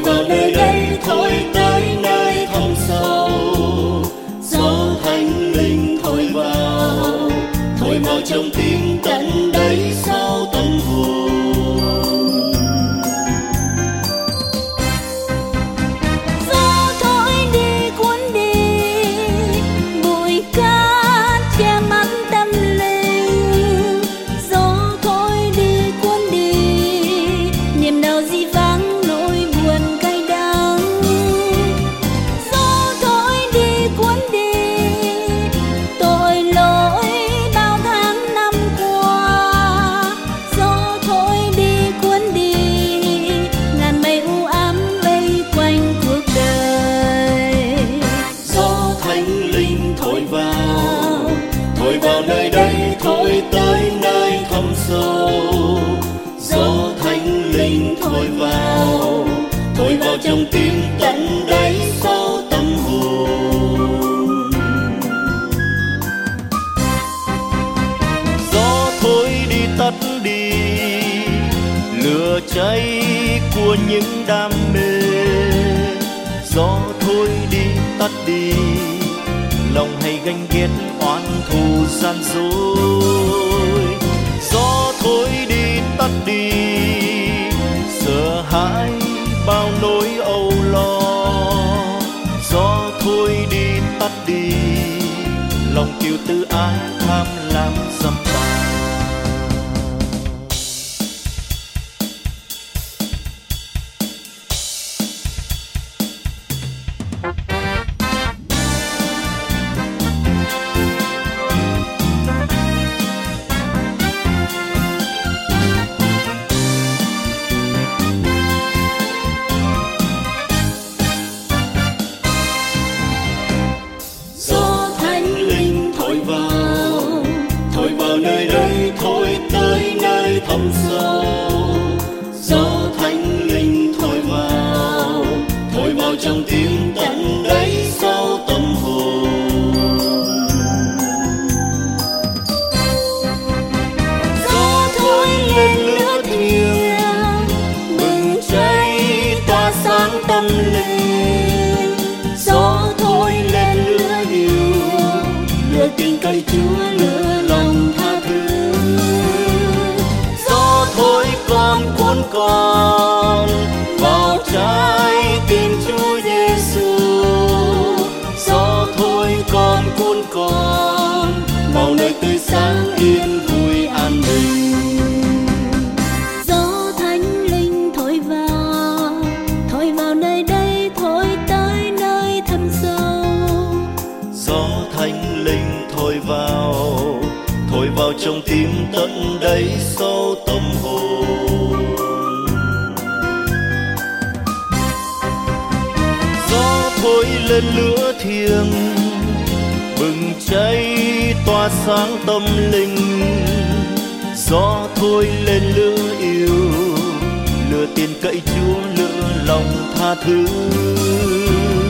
vào nơi đây thôi tới nơi thâm sâu. Gió thánh linh thổi vào trong tim tận đáy sâu tâm hồn. Gió thổi đi cuốn đi bụi cát che mắt tâm linh. Gió thổi đi cuốn đi niềm đau dĩ vãng nỗi buồn cay đắng. Gió thổi đi cuốn đi tội lỗi bao tháng năm qua. Gió thổi đi cuốn đi ngàn mây u ám vây quanh cuộc đời. Gió thánh linh thổi vào nơi đây thổi tới nơi thâm sâu. Gió thánh linh thổi vào trong tim tận đáy sâu tâm hồn. Gió thổi đi tắt đi lửa cháy của những đam mê. Gió thổi đi tắt đi lòng hay ganh ghét oán thù gian dối. Gió thổi đi tắt đi sợ hãi bao nỗi âu lo. Gió thổi đi tắt đi lòng kiêu tư ái tham lam dâm tà. Gió thánh linh thổi vào nơi đây thổi tới nơi thâm sâu. Gió thánh linh thổi vào trong tim tận đáy sâu tâm hồn. Gió thổi lên lửa thiêng bừng cháy tỏa sáng tâm linh. Gió thổi lên lửa yêu lửa tình cậy Chúa lửa lòng tha thứ. Gió thổi con cuốn con vào trái tim Chúa Giêsu. Gió thổi con cuốn con vào nơi tươi sáng yên vui an bình. Gió thánh linh thổi vào nơi đây thổi tới nơi thâm sâu. Gió thánh linh thổi vào trong tim tận đáy sâu tâm hồn. Gió thổi lên lửa thiêng bừng cháy tỏa sáng tâm linh. Gió thổi lên lửa yêu lửa tin cậy Chúa lửa lòng tha thứ.